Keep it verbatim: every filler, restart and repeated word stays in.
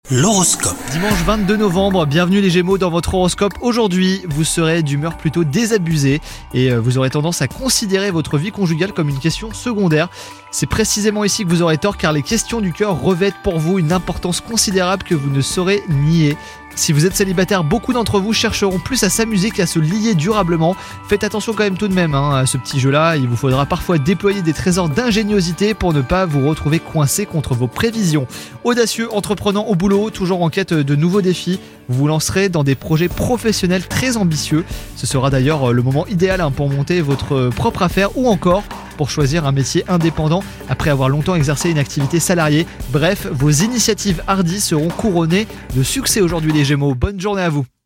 L'horoscope. Dimanche vingt-deux novembre, bienvenue les Gémeaux dans votre horoscope. Aujourd'hui, vous serez d'humeur plutôt désabusée et vous aurez tendance à considérer votre vie conjugale comme une question secondaire. C'est précisément ici que vous aurez tort car les questions du cœur revêtent pour vous une importance considérable que vous ne saurez nier. Si vous êtes célibataire, beaucoup d'entre vous chercheront plus à s'amuser qu'à se lier durablement. Faites attention quand même tout de même hein, à ce petit jeu-là. Il vous faudra parfois déployer des trésors d'ingéniosité pour ne pas vous retrouver coincé contre vos prévisions. Audacieux, entreprenant au boulot, toujours en quête de nouveaux défis, vous vous lancerez dans des projets professionnels très ambitieux. Ce sera d'ailleurs le moment idéal hein, pour monter votre propre affaire ou encore pour choisir un métier indépendant après avoir longtemps exercé une activité salariée. Bref, vos initiatives hardies seront couronnées de succès aujourd'hui les Gémeaux. Bonne journée à vous.